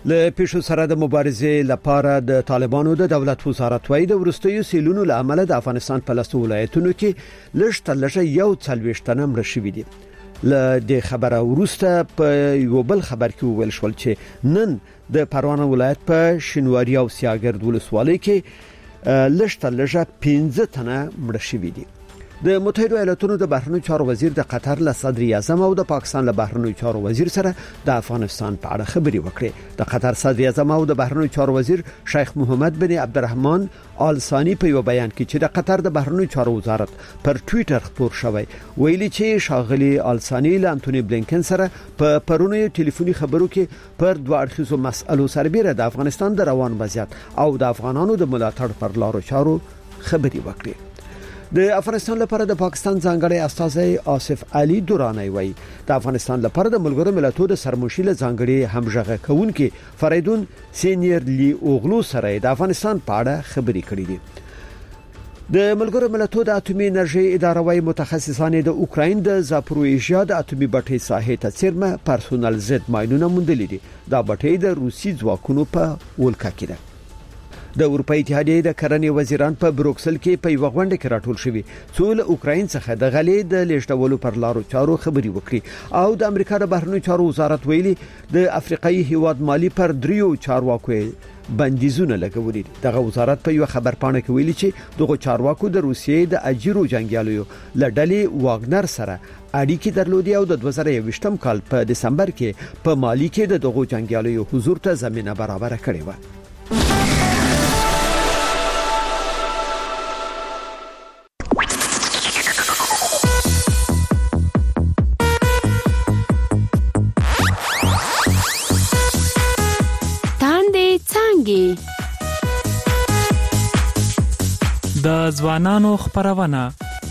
له پیښو سره د مبارزې لپاره د طالبانو د دولت وزارت وايي د ورستیو سیلونو له امله د افغانستان په لسو ولایتونو کې لږ یو 40 تنه مړه شوي دي. له د خبره ورسته په یو بل خبر کې ویل شول چې نن د پروان ولایت په شینواري او سیاګرد ولسوالۍ کې لږ 15 تنه مړه شوي دي. د متحده ایالاتونو د بهرنیو چارو وزیر د قطر له صدر اعظم او د پاکستان له بهرنیو چارو وزیر سره د افغانستان په اړه خبرې وکړې. د قطر صدر اعظم او د بهرنیو چارو وزیر شیخ محمد بن عبدالرحمن آل ثانی په یو بیان کې چې د قطر د بهرنیو چارو وزارت پر ټوئیټر خبر شوی ویلي چې شاغلي آل ثانی له انټونی بلینکن سره په پرونی ټلیفوني خبرو کې پر دوه اړخیزو مسألو سربېره د افغانستان د روان وضعیت او د افغانانو د ملاتړ پر لارو چارو خبرې وکړې. د افغانستان لپاره د پاکستان ځانګړی استازی آصف علي دورانی وایي د افغانستان لپاره د ملګرو ملتونو د سرمشیل ځانګړي همغږه کوونکي فریدون سینیر لی اوغلو سره د افغانستان په اړه خبرې کړې دي. د ملګرو ملتونو د اټومي انرژي اداره وايي متخصصان د اوکراین د زاپروژیا د اټومي بټۍ ساحې ته څیرمه پرسونل زد ماینونه موندلې دي. دا بټۍ د روسي ځواکونو په ولکه کې ده. د اروپای اتحادیې د کرنې وزیران په بروکسل کې په یو غونډه کې راټول شوي څو له اوکراین څخه د غلې د لیږدولو پر لارو چارو خبرې وکړي او د امریکا د بهرنیو چارو وزارت ویلي د افریقایي هیواد مالی پر دریو چارواکو بندیزونه لګولي. دغه وزارت په یو خبر پاڼه کې ویلي چې دغه چارواکو د روسیې د اجیرو جنگیالیو لړډلې واګنر سره اړیکې درلودي او د 2021 کال په دسمبر کې په مالی کې د دغه جنگیالیو حضور ته زمينه برابر کړې و. د ځوانانو خبرونه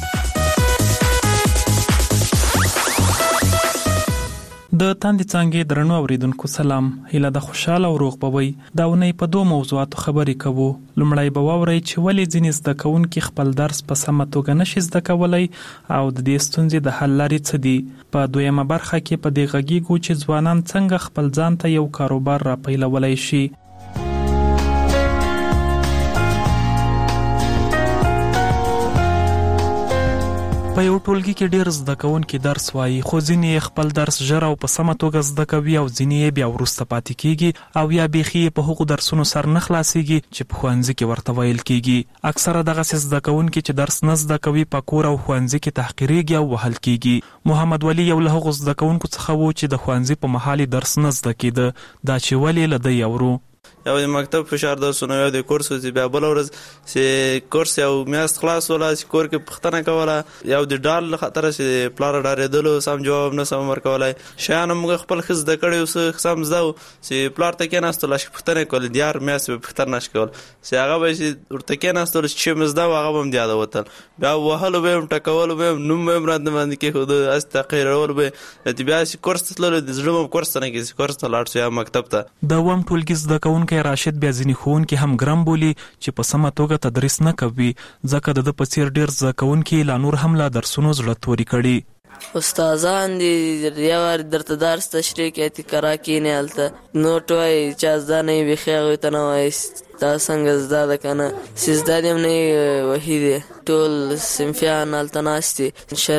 د تاندې څنګه درنو اوریدونکو سلام. هیله د خوشاله او روغ بوي دا ونی په دوه موضوعاتو خبرې کوو. لومړی به واورئ چې ولې ځینې زده کوونکي خپل درس په سمه توګه نشي زده کولای او د دې ستونزې د حل لارې څه دي. په دویمه برخه کې په دې غږیږو چې ځوانان څنګه خپل ځان ته یو کاروبار را پیلولای شي. په یو ټولګي کې ډېر زده کوونکي درس وایي خو ځینې خپل درس ژر او په سمه توګه زده کوي او ځینې بیا وروسته پاتې کیږي او یا بیخي په هغو درسونو سر نه خلاصيږي چې په ښوونځي کې ورته ویل کیږي. اکثره دغه زده کوونکي چې درس نه زده کوي په کور او ښوونځي کې تحقیریږي او وهل کیږي. محمد ولی یو له هغو زده کوونکو څخه و چې د ښوونځي په محل درس نه زده کیده. دا چې ولې له دی اورو یو د مکتب فشار درسونه یو د کورس چې بیا بل ورځ چې کورس یو میاشت خلاص ولا چې کور کې پښتنه کوله یو د ډال خطر چې پلار ډارېدلو سم جواب نه سم ورکولای شیان موږ خپل خز د کړي اوس سم زده چې پلار ته کې ناستل شي پښتنه کول دیار میاشت په پښتنه نش کول چې هغه به چې ورته کې ناستل چې مزدا هغه هم دی یاد وتل بیا وهلو به ټکول به نوم به مراد باندې کې خود اس تقریر به چې بیا چې کورس تلل د زړه کورس نه کې کورس ته لاړ شو مکتب ته د وم ټولګي زده کوونکي راشد بیا ځینې ښوونکي هم ګرم بولي چې په سمه توګه تدریس نه کوي ځکه د په څیر ډېر زده کوونکي لا نور هم له درسونو زړه توري کړي. استادان دي یو ور درته درس تشریح کوي تکرار کینې الته نوټ وای چې ځانې بخیر ته نه وای دا څنګه زده کنه سیزدادم نه وحید ټول سمفیان التناستي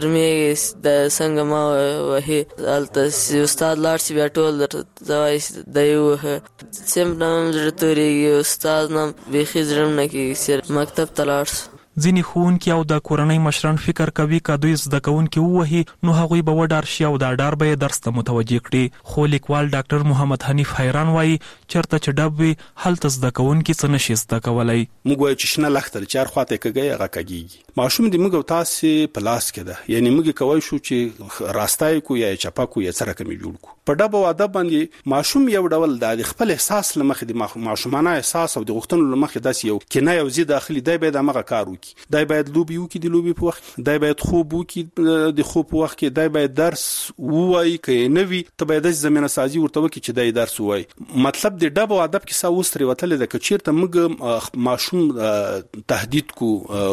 شرمې د څنګه ما وحی الته استاد لاړ بیا ټول زوای دایو سم نام درتوري استاد نام بخیر زرم نه کی سر مکتب تلاړ. ځینې ښوونکي او د کورنۍ مشران فکر کوي که دوی زده کوونکي ووهي نو هغوی به وډار شي او دا ډار به یې درس ته متوجه کړي. خو لیکوال ډاکټر محمد حنیف حیران وایي چېرته چې ډب وي هلته زده کوونکي څه نشي زده کولی. موږ وایو چې شنه لښته چې هر خواته کږی هغه کږېږي. ماشوم د موږ او تاسې په لاس کې ده یعنې موږ کولی شو چې راستای کو یا چپه کو یا څه رقم یې جوړ کو. په ډب او ادب باندې ماشوم یو ډول د خپل احساس له مخې د ماشومانه احساس او د غوښتنو له مخې داسې یو کنه یو زی داخلي دی باید هغه کار وکړي. دی باید لوبي وکړي د لوبي په وخت دی باید خوب وکړي د خوب په وخت کې دی باید درس ووایي که یې نه وي ته باید داسې زمینه سازي ورته وکړي چې دی درس ووایي. مطلب د ډب او ادب کیسه اوس ترې وتلې ده که چېرته موږ ماشوم تهدید کو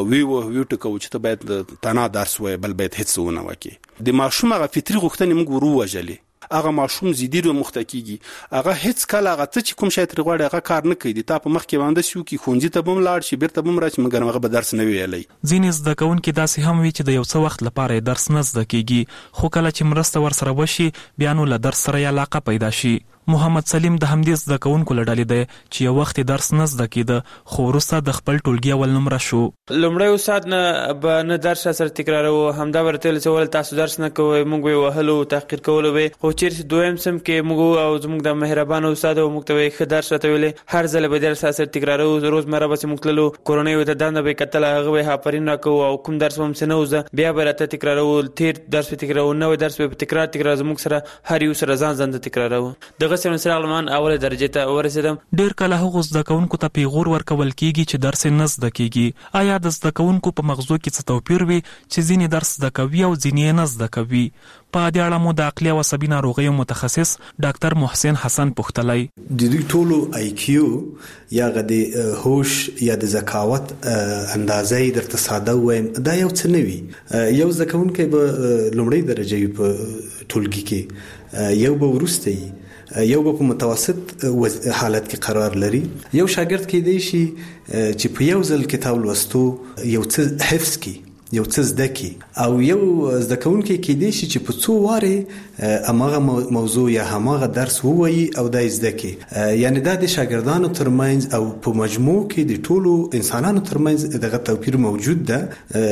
ویو ټکو چې ته باید تنها درس ووایي بل باید هېڅ ونه وکړي د ماشوم هغه فطري غوښتنې موږ ور ووژلې هغه ماشوم زیدي رو مختکیږي هغه هیڅ کله هغه چې کوم شی تر غوړي هغه کار نه کوي تا په مخ کې باندې شو کې خونځي ته بم لاړ شي بیرته بم راشي مګر هغه به درس نه ویلي. ځینې زده کوونکي داسې هم وي چې د یو څه وخت لپاره درس نه زده کیږي خو کله چې مرسته ورسره وشي بیا نو له درس سره علاقه پیدا شي. محمد سلیم د همدې زده کوونکو له ډلې دی چې یو وخت درس نه زده کېده خو وروسته د خپل ټولګي اول نمره شو. لومړی استاد نه درس سره تکرارو همدا ورته چې تاسو درس نه کوئ موږ یې وهلو تحقیر کولو وي خو چیرې دویم سم کې موږ او زموږ د مهربان استاد او موږ ته ښه درس راته ویلې هر ځل به درس سره تکرارو روزمره به موږ تللو کورونی ته دنده به کتل هغه به هاپرین راکو او کوم درس هم څه نه وزه بیا به راته تکرارو تیر درس به تکرارو نو درس به تکرار زموږ سره هر یو سره ځان ځان تکرارو. دغه سره علمان اوله درجه ته ورسېدم. ډیر کله هغه زده کوونکو ته پیغور ورکول کیږي چې درس نه زده کیږي. آیا د زده کوونکو په مغزو کې څه توپیر وي چې ځینې درس زده کوي او ځینې نه زده کوي؟ په دې اړه مو د عقلي او عصبي ناروغیو متخصص ډاکټر محسن حسن پوښتلی. د دوی ټولو IQ یا د هوش یا د ذکاوت اندازې درته ساده وایم دا یو څه نه وي. یو زده کوونکی به لومړی درجه په ټولګي کې یو به وروسته یو په متوسط حالت کې قرار لري. یو شاګرد کې دی شي چې په یو ځل کتاب لوستو یو څه حفظ کی یو څه زده کی او یو زده کوونکی کې دی شي چې په څو واره اماغه موضوع یا هماغه درس ووایي او دای زده کی. یعنی دا د شاګردانو ترمنځ او په مجموع کې د ټولو انسانانو ترمنځ دغه توپیر موجود ده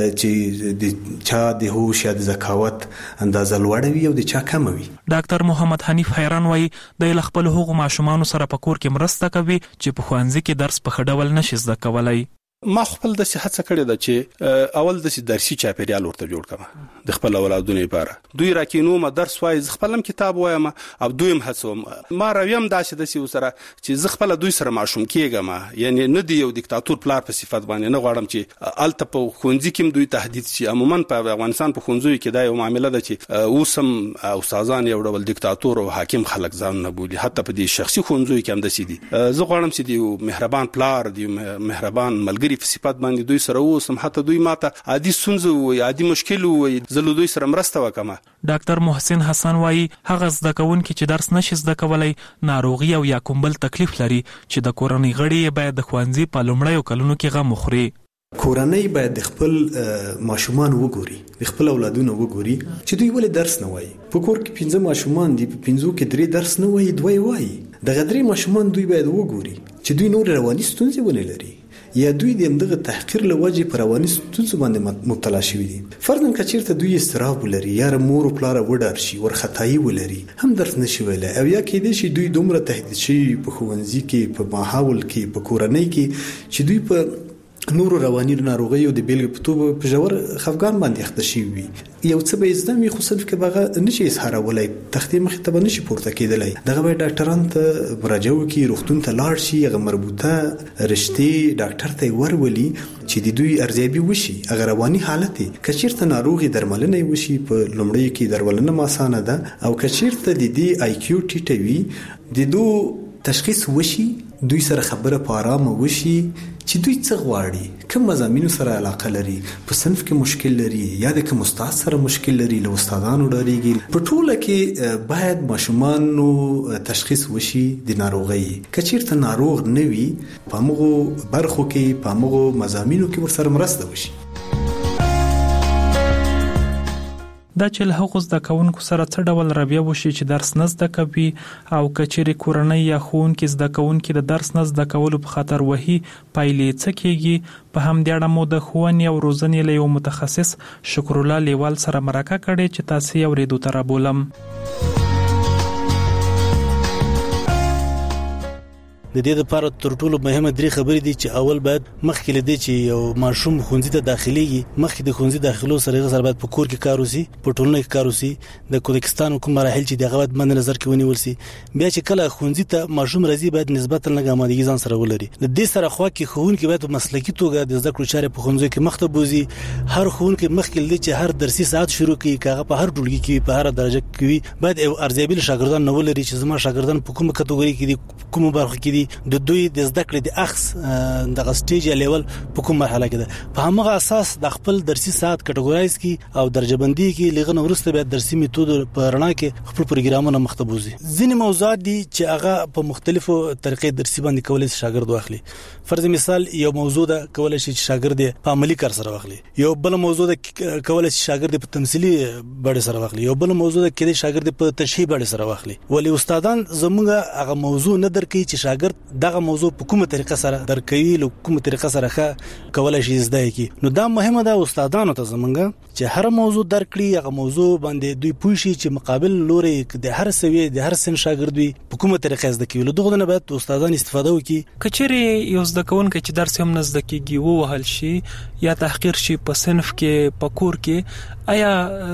چې د چا د هوش یا د ذکاوت اندازه لوړه وي او د چا کم وي. ډاکټر محمد حنیف حیران وایي د خپل هغو ماشومانو سره په کور کې مرسته کوي چې په ښوونځي کې درس په ښه ډول نشي زده کولای. ما خپل د صحت څخه کړی دا چې اول د درسي چاپیریال ورته جوړ کړم د خپل اولادونو لپاره دوی راکینو ما درس وای خپلم کتاب وایم او دویم هڅوم ما راویم داسې د سی سره چې ز خپل دوی سره ماشوم کېګم یعنی نه دی یو دیکتاتور پلار په صفت باندې نه غواړم چې الته په خونځي کې دوی تهدید شي. عموما په افغانستان په خونځو کې دا یو معاملې ده چې اوسم استادان یو ډول دیکتاتور او حاکم خلک ځان نه بولي حتی په دې شخصي خونځو کې هم د سي دي. زه غواړم چې دی مهربان پلار دی مهربان ملګری په صفات باندې دوی سره اوسم حتی دوی ماته عادي سنځو وي عادي مشکل وي زلو دوی سره مرسته وکم. ډاکټر محسن حسن وایي هغه زده کوونکي چې درس نشي زده کولای ناروغي او یا کوم بل تکلیف لري چې د کورنۍ غړي باید د ښوونځي په لومړیو کلونو کې غم وخوري. کورنۍ باید د خپل ماشومان وګوري د خپل اولادونو وګوري چې دوی ولې درس نه وایي. په کور کې 15 ماشومان دي په 15 کې 3 درس نه وایي 2 وایي. د غدري ماشومان دوی باید وګوري چې دوی نور رواني ستونزې ونه لري یا دوی د دغه تحقیر لوجه پر رواني ستونزو باندې مبتلا شوي دي. فرضاً کچیرته دوی استراب ولري یا مور او پلار وډار شي ورختای ولري هم درس نشي ویلای او یا کې دي چې دوی دومره تهدید شي په ښوونځي کې په ماحول کې په کورنۍ کې چې دوی په نورو رواني ناروغیو د بیلګې په توګه په ژور خفګان باندې اخته شي وي. یو څه به زده وي خو صرف کې بغه نشي اظهارولای تختې مخ ته نشي پورته کېدلای. دغه به ډاکټران ته مراجعه وکړي روغتون ته لاړ شي هغه مربوطه رشتې ډاکټر ته ورولي چې د دوی ارزیابي وشي هغه رواني حالت کچیرته ناروغي درملنه وشي په لومړی کې درملنه ماسانه ده او کچیرته د دې IQ ټیټوي د دو تشخیص وشي دوی سره خبره په آرامه وشي چې دوی څه غواړي کوم مضامینو سره علاقه لري په صنف کې مشکل لري یا د کوم استاد سره مشکل لري له استادانو ډاریږي. په ټوله کې باید ماشومانو تشخیص وشي د ناروغي کچیرته ناروغ نه وي په موږ برخو کې په موږ مضامینو کې ورسره مرسته وشي. دا چې له هغو زده کوونکو سره څه ډول رویه وشي چې درس نه زده کوي او کچېرې کورنۍ یا ښوونکي زده کوونکي د درس نه زده کولو په خاطر وهي پایلې څه کېږي. په همدې اړه مو د ښوونې او روزنې له یو متخصص شکرالله لیوال سره مرکه کړې چې تاسې یې اورېدو ته رابولم. د دې لپاره تر ټولو مهمه درې خبرې دي چې اول باید مخکې لدی چې یو ماشوم ښوونځي ته داخليږي مخکې د ښوونځي داخلو سره باید په کور کې کار وسی په ټولنه کې کار وسی د کوزاکستان کوم مراحل چې دغه باید مند نظر کې ونیول سي. بیا چې کله ښوونځي ته ماشوم راځي باید نسبتا لږه آمادګي ځان سره ولري. د دې سره خو کې ښوونکي باید په مسلکي توګه د زده کړو چارې په ښوونځي کې مخته بوزي. هر ښوونکي مخکې لدی چې هر درسي ساعت شروع کوي کاغه په هر ټولګي کې په هر درجه کې باید ارزیابي شاګردان نه ولري چې زما شاګردان په کومه کټګوري کې دي کومه برخه کې دي کې د دوی د زده کړې د اخص د سټیج یا لیول په کوم مرحله کې ده. په همغه اساس د خپل درسي ساعت کټګورایز کی او درجه بندي کې لغنه ورسته به درسي میتود په رڼا کې خپل پروګرامونه مختبوزي. ځینې موضوعات دي چې هغه په مختلفو طریقې درسي باندې کولای شي شاګرد واخلي. فرض مثال یو موضوع ده کولای شي چې شاګرد په عملی کار سره واخلي. یو بل موضوع ده کولای شي شاګرد په تمثيلي بڼه سره واخلي. یو بل موضوع ده کې شاګرد په تشریح بڼه سره واخلي. ولی استادان زموږه هغه موضوع نه درکې چې شاګرد دغه موضوع په کومه طریقه سره درکوي له کومه طریقه سره کولای شي زده کی. نو دا مهمه ده استادانو ته زموږه چې هر موضوع درکړي هغه موضوع باندې دوی پوه شي چې مقابل لوري د هر سوي د هر سن شاګرد وي په کومه طریقه زده کوي. له دغه نه باید استادان استفاده وکړي. کچېری یو زده کوونکی چې درس هم نه زده کیږي ووهل شي یا تحقیر شي په صنف کې په کور کې آیا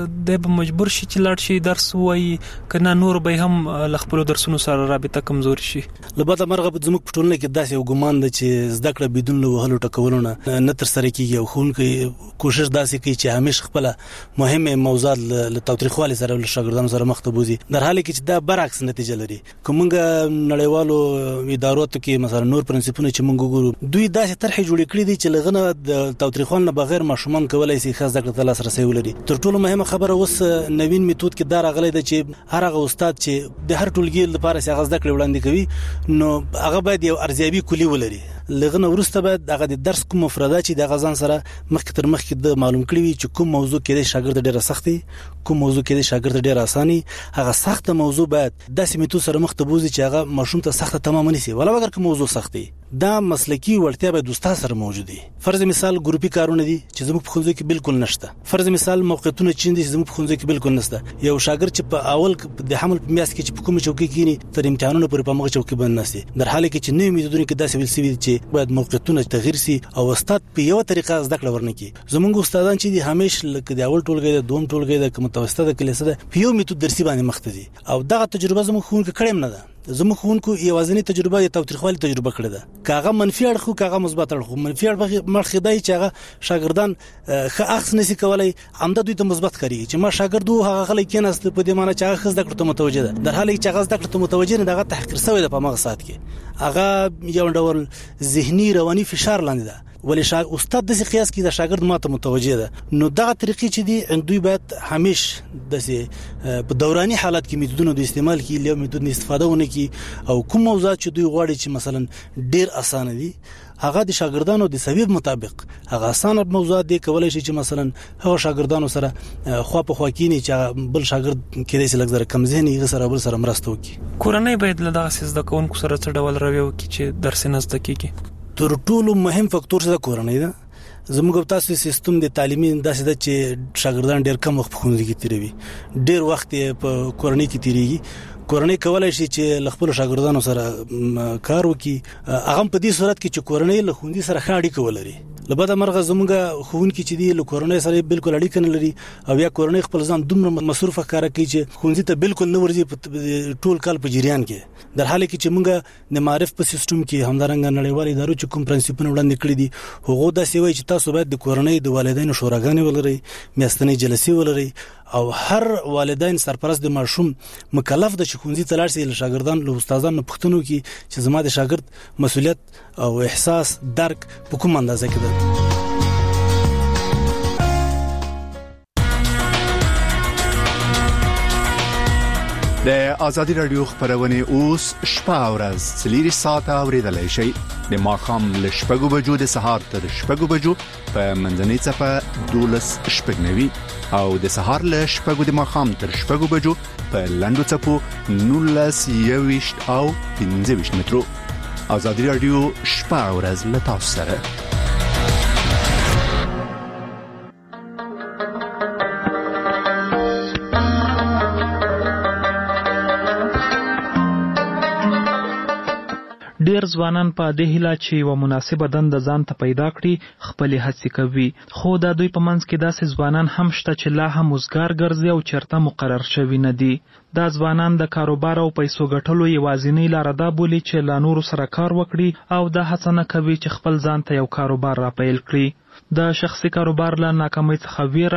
د مجبور شي چې لاړ شي درس وایي کنه نور به هم لخپل درسونو سره رابطه کمزوري شي؟ لباته مرغه زموږ په ټولنه کې داسې یو ګمان ده چې زده کړه بدون له وهلو ټکولونه نه تر سره کیږي او ښوونکی کوشش داسې کوي چې همیشه خپل مهمه موضوعات له تاوتریخوالي سره له شاګردانو سره مخ ته بوزي، در حالی کې چې دا برعکس نتیجه لري. کومګه نړیوالو ادارو کې مثلا نور پرنسپونه چې موږ ګورو دوی داسې طرح جوړ کړی دي چې لغنه د تاوتریخوالي نه بغیر ماشومان کولای شي خاص زده کړه ته لاسرسي ولري. تر ټولو مهمه خبره اوس نوین میتود کې دا راغلی ده چې هر هغه استاد چې د هر ټولګي لپاره څنګه زده کړې وړاندې کوي نو هغه باید یو ارزیابي کلی ولري. لغنه ورسته باید هغه د درس کوم مفردات چې د غزان سره مخکې تر مخکې د معلوم کړی وي چې کوم موضوع کې د شاګرد ډیره سختي کوم موضوع کې د شاګرد ډیره اساني هغه سخته موضوع باید داسې میتود سره مخ ته بوزي چې هغه ماشوم ته سخته تمام نشي ولا اگر کوم موضوع سختي دا مسلکی وړتیا به دوستا سره موجود دي. فرض مثال ګروپي کارونه دي چې زموږ په خونځو کې بالکل نشته. فرض مثال موقعیتونه چې دي زموږ په خونځو کې بالکل نشته. یو شاګرد چې په اول د حمل په میاس کې چې په کومه چوکۍ کې تر امتحانونو پورې په مغه چوکۍ باندې نشي در حاله کې چې نوې میتودونه کې داسې ویل سوي چې باید موقعیتونه تغیر سي او استاد په یو طریقه زده کړه ورنکي. زموږ استادان چې دي همیشه لکه د اول ټولګي د دوم ټولګي د متوسطه د کلیسه ده په یو میتود درسي باندې مخ ته دي او دغه تجربه زموږ خونکو کړم نه ده. زموږ خونکو یوازینی تجربه د تاوتریخوالي تجربه کړې ده. کاغه منفي اړخ خو کاغه مثبت اړخ. منفي اړخ مرخدای چې هغه شاګردان ښه اخص نشي کولای همدا دوی ته مثبت کوي چې ما شاګردو هغه غلي کېناست په دې معنی چې هغه خزده کړه متوجه ده در حاله چې هغه زده کړه متوجه نه دغه تحقیر شوی ده په مغه سات کې هغه یو ډول ذهني رواني فشار لاندې ده. ولی استاد د قیاس کې د شاګرد ماته متوجه ده نو دغه طریقې چې دي دوی باید همیشه د په دوراني حالت کې میتودونو د استعمال کې له میتود استفاده ونه کی او کوم موضوعات چې دوی غواړي چې مثلا ډیر اسانه دي هغه د شاګردانو د سبب مطابق هغه اسانه موضوعات دي کولای شي چې مثلا هغه شاګردانو سره خو په خوا کې نه چې بل شاګرد کې د سلګ زره کم ذهني سره بل سره مرسته وکړي. کورنۍ باید له دغه سیس د کوونکو سره څه ډول رویه وکړي چې درس نه زده کیږي. تر ټولو مهم فاکتور څه کورنۍ ده. زموږ تاسو سیستم د تعلیمي داسې ده چې شاګردان ډیر کم وخت په ښوونځي کې تیروي ډیر وخت په کورنۍ کې تیریږي. کورنۍ کولای شي چې خپل شاګردانو سره کار وکړي هغه په دې صورت کې چې کورنۍ له ښوونځي سره ښه اړیکه ولري. لباده مرغه زموږ ښوونکي چې دی له کورنۍ سره بالکل اړیکه نه لري او یا کورنۍ خپل ځان دومره مصروف ښکارا کوي چې ښوونځي ته بالکل نه ورځي ټول کال په جریان کې در حاله کې چې موږ د معرف په سیستم کې همدارنګ نړیوال ادارو چې کوم پرنسپونه وړاندې کړی دي هغه دا سوي چې تاسو باید د کورنۍ د والدینو شوراګانې ولرئ میاشتنۍ جلسې ولرئ او هر والدین سرپرست د ماشوم مکلف د ښوونځي ته لاړ شي له شاګردان له استادانو پوښتنه کوي چې زما د شاګرد مسؤلیت او احساس درک په کوم اندازه کې ده. د ازادي رادیو خبرونه اوس شپه او ورځ 3 ساعته اوریدلای شئ د ماخام ل شپږو بجو د سهار تر شپږو بجو په منځنۍ صفه 12 شپږنوي او د سهار ل شپږو د ماخام تر شپږو بجو په لندو صفو 19 او 15 مترو. ازادي رادیو شپه او ورځ له تاسو سره. ډیر ځوانان په دې هیله چې و مناسبه دنده ځان ته پیدا کړي خپل هڅې کوي خو دا دوی په منځ کې داسې ځوانان هم شته چې لا هم وزګار ګرځي او چرته مقرر شوی نه دي. دا ځوانان د کاروبار او پیسو ګټلو یوازینی لار ده بولي چې لا نور سره کار وکړي او دا هڅه نه کوي چې خپل ځان ته یو کاروبار را پیل کړي. د شخصي کاروبار له ناکامۍ څخه ویره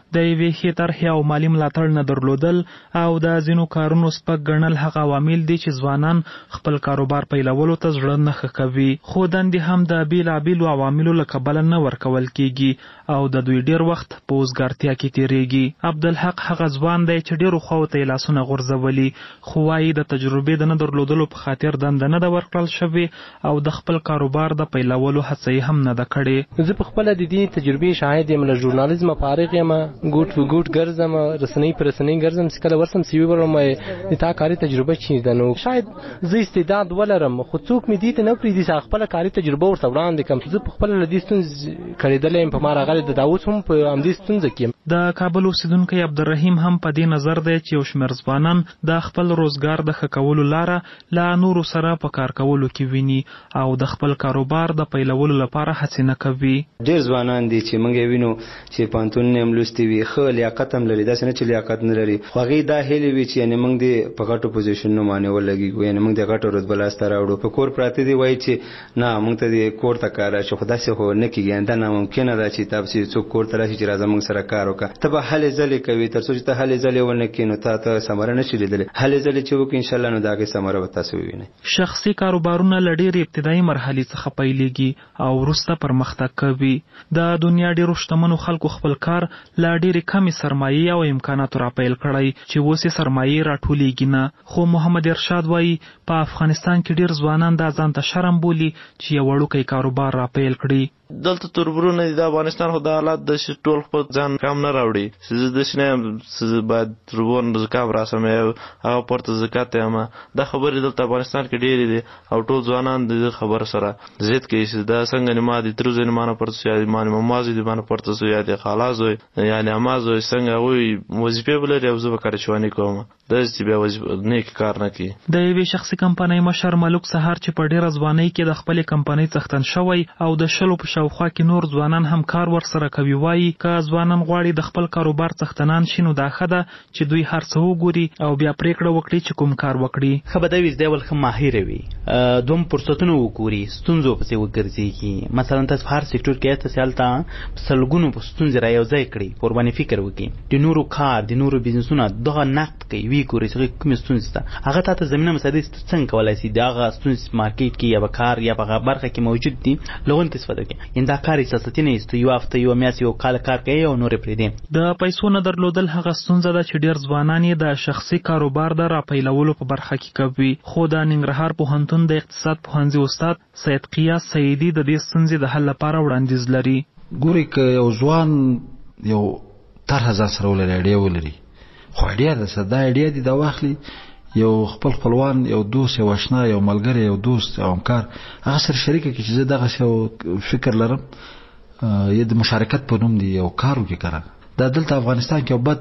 د یوې ښې طرحې او مالي ملاتړ نه درلودل او د ځینو کارونو سپک ګڼل هغه عوامل دي چې ځوانان خپل کاروبار پیلولو ته زړه نه ښه کوي. خو دندې هم د بېلابېلو عواملو له کبله نه ورکول کیږي او د دوی ډېر وخت په وزګارتیا کې تېرېږي. عبدالحق هغه ځوان دی چې ډېرو خواو ته یې لاسونه غورځولي، خو وایي د تجربې د نه درلودلو په خاطر دنده نه ده ورکړل شوې او د خپل کاروبار د پیلولو هڅه یې هم نه ده کړې. زه په خپله د دې تجربې شاهد یم، له ژورنالیزمه فارغ یم، ګوټ په ګوټ ګرځم، رسنۍ په رسنۍ ګرځم، چې کله ورسم سی وي ولرم د تا کاري تجربه چی ده، نو شاید زه استعداد ولرم خو څوک مې دې ته نه پرېږدي چې خپله کاري تجربه ورته وړاندې کړم. زه په خپله له دې ستونزې کړېدلی یم، په ما راغلی د دا اوس هم په همدې ستونزه کې یم. د کابل اوسیدونکی عبدالرحیم هم په دې نظر دی چې یو شمېر ځوانان د خپل روزګار د ښه کولو لاره له نورو سره په کار کولو کې ویني او د خپل کاروبار د پیلولو لپاره هڅې نه کوي. ډېر ځوانان دي چې موږ یې وینو چې پوهنتونونه هم لوستي وي، ښه لیاقت هم لري، داسې نه چې لیاقت نه لري، خو هغوی دا هیلې وي چې یعنې موږ دې په غټو پوزیشنونو باندې ولګېږو، یعنې موږ دې غټو رتبه لاسته راوړو. په کور پراته دي وایي چې نه موږ ته دې کور ته کار راشي، خو داسې خو نه کېږي، دا ناممکنه ده چې تا پسې څوک کور ته راشي چې راځه موږ سره کار وکړه. ته به هلې ځلې کوي، تر څو چې ته هلې ځلې ونه کړې نو تا ته ثمره نه شي لیدلی. هلې ځلې چې وکړې انشاءالله نو د هغې ثمره به تاسو ووینئ. شخصي کاروبارونه له ډېرې ابتدایي مرحلې څخه پیلېږي او وروسته پرمختګ کوي. د دنیا ډېرو شتمنو خلکو خپل کار له ډېرې کمې سرمایې او امکاناتو راپیل کړی چې اوس یې سرمایې راټولېږي نه. خو محمد ارشاد وایي په افغانستان کې ډېر ځوانان دا ځان ته شرم بولي چې یو وړوکی کاروبار راپیل کړي. دلته تربرونه دي د افغانستان، خو د حالات د ټول خپل ځان کم نه راوړي. زه داسې نه یم باید تربون زکام راسم هغه پورته زکات یم. دا خبرې دلته افغانستان کې ډېرې دي او ټول ځوانان د خبر سره ضد کوي چې دا څنګه نیما دي تر ځای نیمانه پورته سو یا مانه ممازي دي باندې پورته سو یا د خلاص وي یعنی امازو څنګه وي وظیفه بلري او زه به کار شوانی کوم. د دې بیا وظیفه نیک کار نه کوي. د یوې شخصي کمپنۍ مشر ملک سهار چې په ډېره ځوانۍ کې د خپلې کمپنۍ څښتن شوی او د شلو په شاوخوا کې نور ځوانان هم کار ورسره کوي، وایي که ځوانان غواړي د خپل کاروبار څښتنان شي نو دا ښه ده چې دوی هر څه وګوري او بیا پریکړه وکړي چې کوم کار وکړي. ښه به دا وي چې دی ول ښه ماهر وي، دوم فرصتونه وګوري، ستونزو پسې وګرځېږي. مثلا تاسو په هر سکتور کې تاسو هلته سلګونو په ستونزې را یو ځای کړي، په ورباندې فکر وکړي، د نورو کار د نورو بزنسونه دغه نقد کوي، وی ګوري چې کومې ستونزې شته، هغه ته زمینه مساعدې څنګه کولی شي دغه ستونزې مارکیټ کې یا به کار یا به برخه کې موجود دي لغون استفاده کوي. یعنې دا کار احساساتي نه ایستو، یو هفته یو میاشت یو کال کار کوي او نورې پرېږدي. د پیسو نه درلودل هغه ستونزه ده چې ډېر ځوانان یې د شخصي کاروبار د راپیلولو په برخه کې کوي. خو د ننګرهار پوهنتون د اقتصاد پوهنځي استاد سید قیاس سیدي د دې ستونزې د حل لپاره وړاندیز لري. ګوري که یو ځوان یو طرحه ځان سره ولري، ایډیا ولري، خو ایډیا ده څه دا ایډیا دي دا واخلي یو خپل خپلوان، یو دوست، یو آشنا، یو ملګری، یو دوست، یو همکار هغه سره شریکه کړي چې زه دغسې یو فکر لرم یا د مشارکت په نوم دی یو کار وکړي. کنه دا دلته افغانستان کې یو بد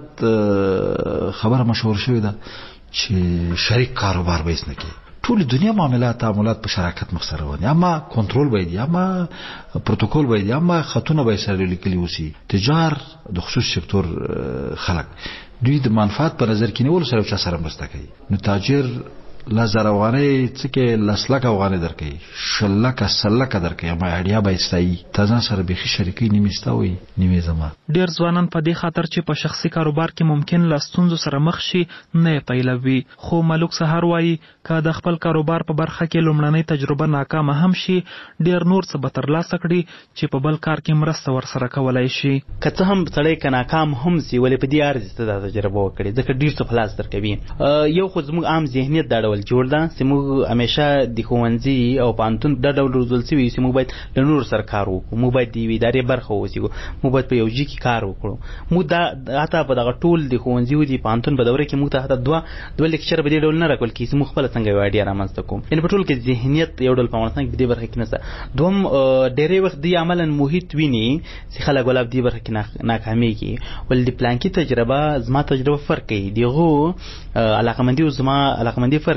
خبره مشهور شوې ده چې شریک کاروبار به هیڅ نه کوي. ټول دنیا تعاملات په شراکت مخ سره ونی، اما کنټرول باید یا اما پروتوکول باید یا اما خطونه باید سره لیکلي وسی. تجار د خصوصي سکتور خلک دوی د منفعت په نظر کې نیول سره چا سره مرسته کوي. نو تاجر لزر افغانۍ څه کې لسلک افغانۍ درکوي، شلک سلک درکوي، اما اړیا به استایي تازه سره بيخي شریکي نیمستا وي نیمه زما. ډېر ځوانان په دې خاطر چې په شخصي کاروبار کې ممکن له ستونزو سره مخ شي نه پیلوي. خو ملک سهار وایي که د خپل کاروبار په برخه کې لومړنۍ تجربه ناکامه هم شي، ډېر نور څه به ترلاسه کړي چې په بل کار کې مرسته ورسره کولی شي. که څه هم سړی که ناکام هم سي ولې په دې ارزي ته دا تجربه وکړي، ځکه ډېر څه خلاص درکوي. یو خو زموږ عام ذهنیت دا ډول جوړ ده چې موږ همیشه د ښوونځي او پوهنتون دا ډول روزل شوي چې موږ باید له نورو سره کار وکړو، موږ باید د یوې ادارې برخه واوسېږو، موږ باید په یو ځای کې کار وکړو. موږ دا حتی په دغه ټول د ښوونځي او د پوهنتون په دوره کې موږ ته حتی دوه لیکچر په دې ډول نه راکول کېږي چې موږ خپله څنګه یو ایډیا رامنځته کوو. یعنې په ټول کې ذهنیت یو ډول په افغانستان کې په دې برخه کې نشته. دوهم ډېری وخت دوی عملا محیط ویني چې خلک ولا په دې برخه کې ناکامېږي، ولې د پلانکي تجربه زما تجربه فرق کوي، دغو علاقمندي او زما علاقمندي فرق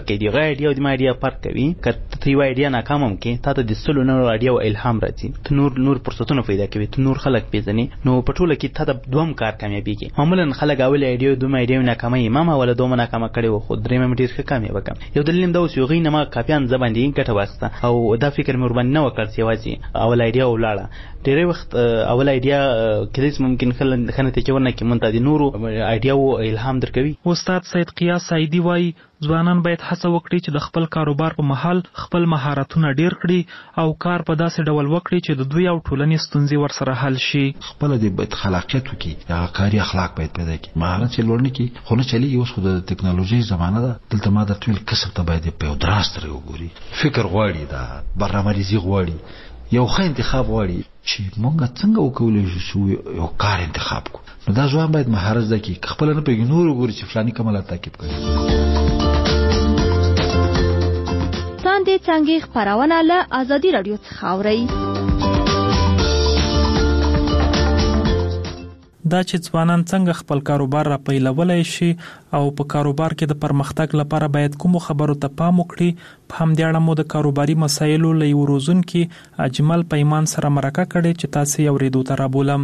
کوي دی غاډي او د ما ایډیا فرق کوي کته یو ایډیا ناکام هم کې تا ته د سلو نور ایډیا او الهام راځي ته نور فرصتونه پیدا کوي ته نور خلک پیژني نو په ټوله کې ته د دوم کار کامیابیږي معمولا خلک اول ایډیا دوم ایډیا ناکامه امام ولا دوم ناکامه کړي خو درې مې ډیر ښه کامیاب وکم یو دلیل دا اوس یو غي نه ما کاپیان زباندې ګټه واسطه او دا فکر مې ورباندې نه وکړ چې واځي اول ایډیا ولاړه ډېر وخت اول ایډیا کله ممکن خلک ته ورنه کې مونږ د نورو ایډیا او الهام درکوي. استاد سید قیاس سعیدی وایي ځوانان باید هڅه وکړي چې د خپل کاروبار په مهال خپل مهارتونه ډیر کړي او کار په داسې ډول وکړي چې د دوی او ټولنې ستونزې ورسره حل شي. خپل د باید خلاقیت وکړي یا کاري اخلاق باید پیدا کړي مهارت چې لوړ نه کړي خو نه چلیږي. اوس خو د ټکنالوژي زمانه ده دلته ما د ټول کسب ته باید په دراست وګوري فکر غواړي دا برنامه‌ریزي غواړي یو ښه انتخاب غواړي چې مونږ څنګه وکولای شو یو کار انتخاب کو. نو دا ځوان باید مهارت زده کړي خپل نه پیګ نور وګوري چې فلاني کمال تعقیب کوي. څنګه څنګه خبرونه له ازادي رادیو څخه اوري دا چې ځوانان څنګه خپل کاروبار را پیلولای شي او په کاروبار کې د پرمختګ لپاره باید کوم خبرو ته پام وکړي په همدې اړه مو د کاروباري مسایلو له یو روزونکي اجمل پیمان سره مرکه کړې چې تاسو یې اورېدو ته رابولم.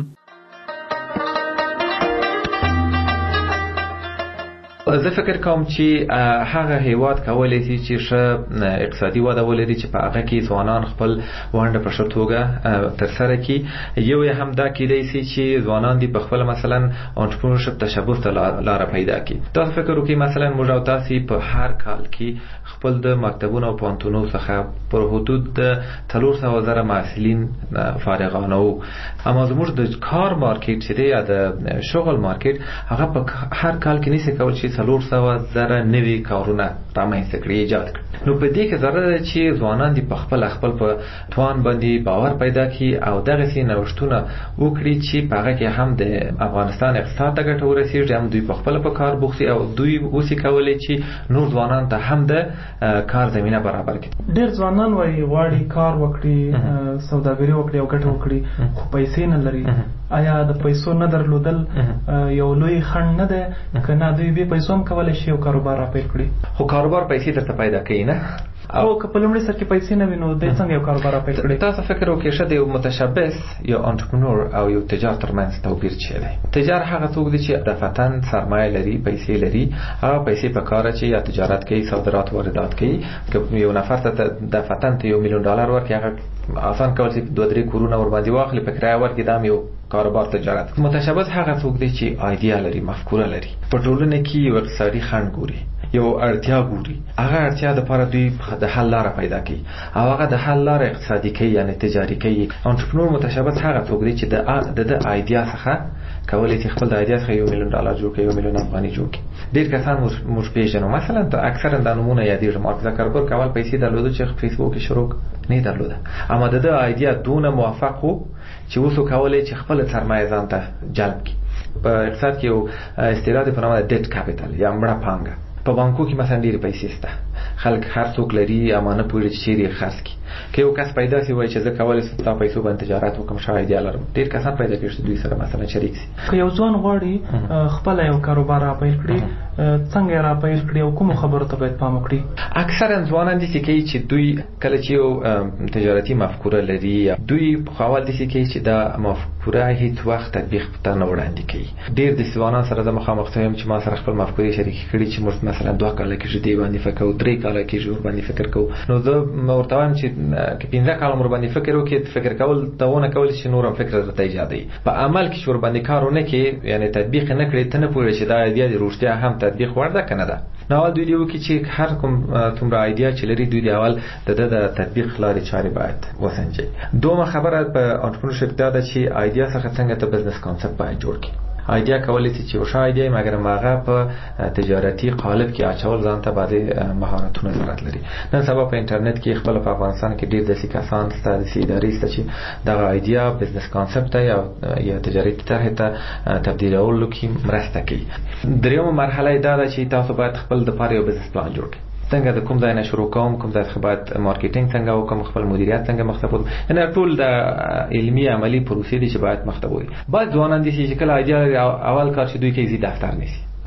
زه فکر کوم چې هغه هیواد کولای شي چې ښه اقتصادي وده ولري چې په هغه کې ځوانان خپل ونډه په ښه توګه ترسره کړي. یو یې هم دا کېدای شي چې ځوانان دي په خپل مثلا انټرپرنورشپ تشبث ته لار پیدا کړي. تاسو فکر وکړئ مثلا موږ او تاسو په هر کال کې خپل د مکتبونو او پوهنتونونو څخه پر حدود د 300,000 محصلین فارغانه وو. اما زموږ د کار مارکیټ چې دی یا د شغل مارکیټ هغه په هر کال کې نشي کولای شي 400,000 نوي کارونه رامنځته کړي ایجاد کړي. نو په دې کې ضرورت ده چې ځوانان دي په خپل په توان باندې باور پیدا کړي او دغه سي نوښتونه وکړي چې په هغه کې هم د افغانستان اقتصاد ته ګټه ورسیږي هم دوی په خپل په کار بوختي او دوی اوسې کولای چې نور ځوانان ته هم د کار زمينه برابر کړي. ډېر ځوانان وايي غواړي کار وکړي سوداګري وکړي او ګټه وکړي خو پیسې نه لري. آیا د پیسو نه درلودل یو لوی خنډ نه ده کنه دوی به پیسو هم کولای شي او کاروبار را پیل کړي؟ خو کاروبار پیسې درته پیدا کوي نه او که په لومړي سر کې پیسې نه وینو د څنګه یو کاروبار را پیل کړي؟ تاسو فکر وکړئ چې یو متشبث یو انټرپرنور او یو تجار ترمنځ توپیر چی دی؟ تجار هغه څوک دی چې دفتن سرمایه لري پیسې لري هغه پیسې په کار چې یا تجارت کوي صادرات واردات کوي. که یو نفر ته دفتن ته $1,000,000 ورکړي هغه آسان کول چې 2-3 کورونه ور باندې واخلي په کرایه ورکړي دا یو کاروبار تجارت. متشبث هغه څوک دی چې ایډیا لري مفکوره لري په ټولنه کې یو اقتصادي خنډ ګوري یو اړتیا ګوري هغه اړتیا د لپاره دوی د حل لاره پیدا کوي او هغه د حل لاره اقتصادي کوي یعنی تجاري کوي. انټرپرنور متشبث هغه څوک دی چې د ایډیا څخه کولای شي خپل د ایډیا څخه $1,000,000 جوړ کړي $1,000,000 افغاني جوړ کړي. ډیر کسان موږ پیژنو مثلا اکثرا د نمونه یادېږي مارک زکربرګ اول پیسې درلوده چې فیسبوک کې شروع نه درلوده اما د ایډیا دونه موفق وو چې اوس کولای چې خپل سرمایه ځان ته جلب کړي. په اقتصاد کې یو استیراد په نامه ډیټ کاپیټال یا مړه پانګه په بانکو کې مثلا ډېر پیسې شته خلک هر څوک لري امانه پوری چې ډېر خرڅ کی که یو کس پیدا شي وای چې زه کولای شم تا پیسو باندې تجارت وکم شاید لرم ډېر کسان پیدا کړي دوی سره مثلا شریک شي. که یو ځوان غواړي خپل یو کاروبار را پیل کړي څنګه را پیل کړي او کوم خبرو ته باید پام وکړي؟ اکثرا ځوانان دي چې دوی کله چې یو تجارتي مفکوره لري دوی په حواله دي چې دا مفکوره هیڅ وخت تطبیق ته نه وړاندې کوي. ډېر د ځوانان سره د مخامخ ته چې ما سره خپل مفکورې شریک کړي چې موږ مثلا 2 کال کې دې باندې فکر او 3 کال کې جوړ باندې فکر کوو. نو زه ورته وایم چې 15 کال عمر باندې فکر وکړي فکر کول داونه کول چې نورم فکر درته ایجادي په عمل کې شور باندې کارونه کې یعنی تطبیق نه کړي ته نه پوهې چې دا ایډیا د روشتیا هم تطبیق ورده کنه ده. نو اول دوی دیو کې چې هر کوم تومره ایډیا چې لري دوی دی اول د تطبیق لارې چارې باید وسنجي. دومره خبره په انټرپرنورشپ دا ده چې ایډیا څخه څنګه ته بزنس کانسپټ باید جوړ کړي. ایډیا کولای شي چې وشا ایډیا مګر ماغه په تجارتي قالب کې اچول ځان ته بعضي مهارتونه ضرورت لري. نن سبا په انټرنیټ کې خپل په افغانستان کې ډېر د سیکاسان ستاسو ادارې ست چې دا ایډیا بزنس کانسپټ یا تجارتي طرح ته تبدیلولو کې مرسته کوي. دریمه مرحله دا ده چې تاسو باید خپل د پاره یو بزنس پلان جوړ کړئ. څنګه د کوم ځای نه شروع کوم کوم ځای څخه باید مارکیټینګ څنګه وکم خپل مدیریت څنګه مخته وړم یعنی ټول د علمي عملی پروسې دي چې باید مخته وړي. باید ځوانان دي چې کله ایډیا اول کار چې دوی کې زی دفتر نشي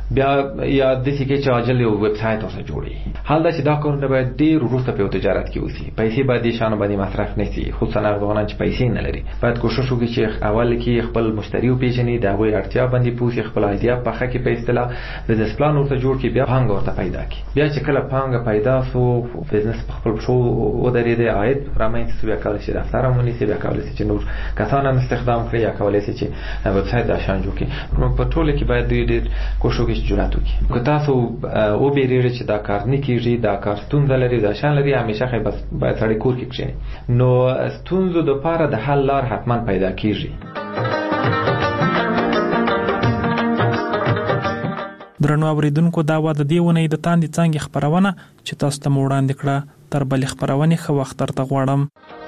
بیا یا د سې کې چې اجل یو ویب سټ اوسه جوړي. حال دا چې دا کارونه باید ډیر وروسته په تجارت کې وسی، پیسې باید شانو باندې مصرف نشي، خصوصا هغه ځوانان چې پیسې نه لري. باید کوشش وکړي چې اول کې خپل مشتری وپیژني، دا وی اړتیا باندې پوښي، خپل ایډیا په خه کې په اصطلاح بزنس پلان ورته جوړ کړي، بیا پانګه ورته پیدا کړي. بیا چې کله پانګه پیدا سو بزنس په خپل شو و درې د عاید رامنځته بیا کولای شي دفتر مونږ بیا کولای شي چې نور کسان هم استخدام کړي، یا کولای شي چې ویب سټ دا شان جوړ کړي. نو په ټوله کې باید دوی ډېر کوشش وکړي چې جوړات وکړي. که تاسو او بیرېږي چې دا کار نه کیږي، دا کار ستونزه لري، دا شان لري، همیشه خې بس باید سړی کور کې کښیني. نو ستونزو د پاره د حل لار حتما پیدا کیږي. درنو اوریدونکو، دا و د دې ونې د تاندې څنګه خبرونه چې تاسو ته وړاندې کړه. تر بل خبرونه خو وخت ترته غواړم.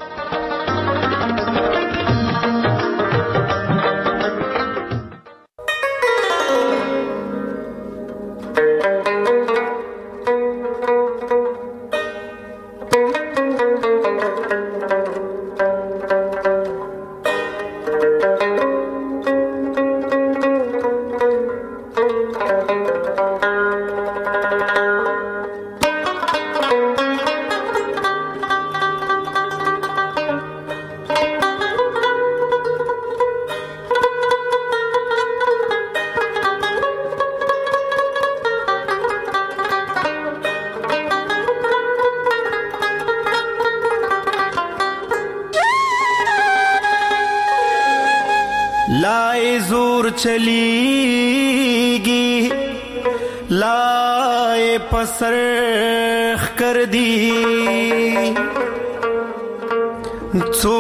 لائے زور چلیگی لائے پسرخ کر دی څو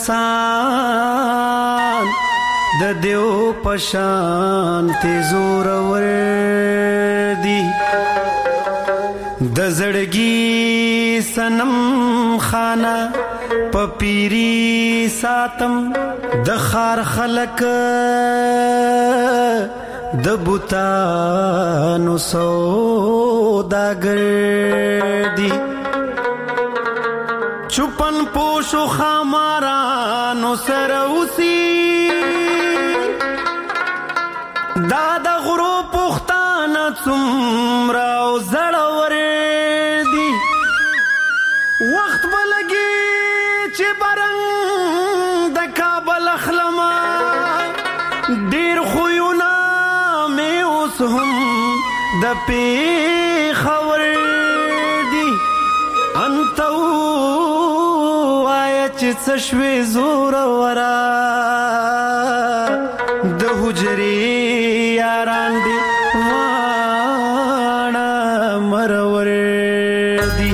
کسان د دیو پشان ته زور ور دی د زړګي سنم خانه پپیری ساتم د خار خلق د بوتانو سوداګر دی چپن پوشو خامارانو سروسی دادا غرو پختانا څومره زړور دی وخت بلګي چې برنګ د کابل اخلما ډیر خوونه مې اوس هم د پیښور دی انتو آیا چې څه شوې زور ورا د حجرې یاران دی واڼه مرور دی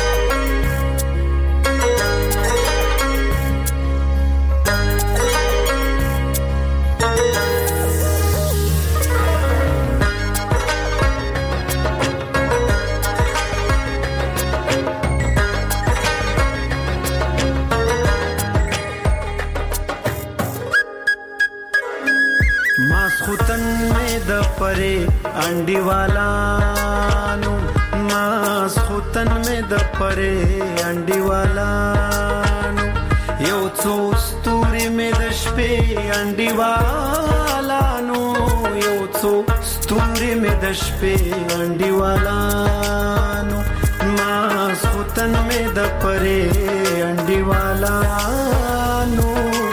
ماسختن میں د پرے انڈی والانو ماسختن میں د پرے انڈی والانو یو څو ستوري میں د شپې انڈی والانو یو څو ستوري میں د شپې انڈی والانو ماسختن میں د پرے انڈی والانو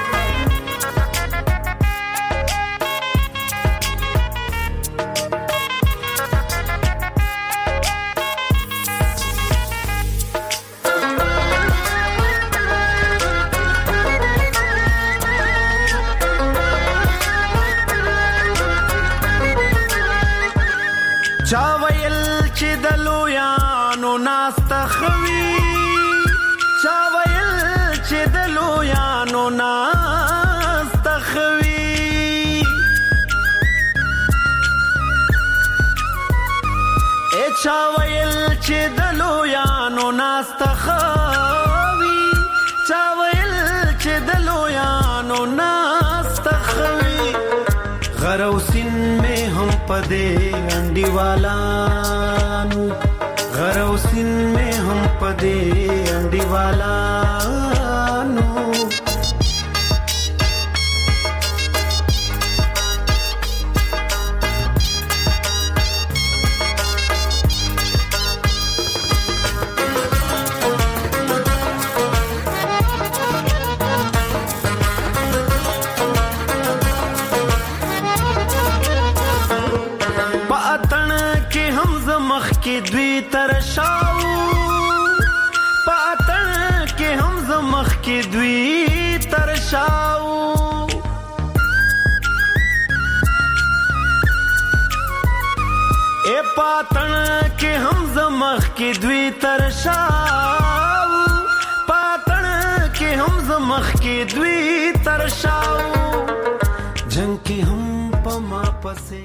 چاویل چې دلو یانو ناستخوي چاویل چې دلو یانو ناستخوي اے چاویل چې دلو یانو ناستخوي چاویل چې دلو یانو ناستخوي غروسین میں ہم پدے انڈی والانو غروسین میں ہم پدے انڈی والانو کې دوی ترشاو پاتن کې هم زمخ کې دوی ترشاو اے پاتن کې هم زمخ کې دوی ترشاو پاتن کې هم زمخ کې دوی ترشاو جنگ کې هم پما پسې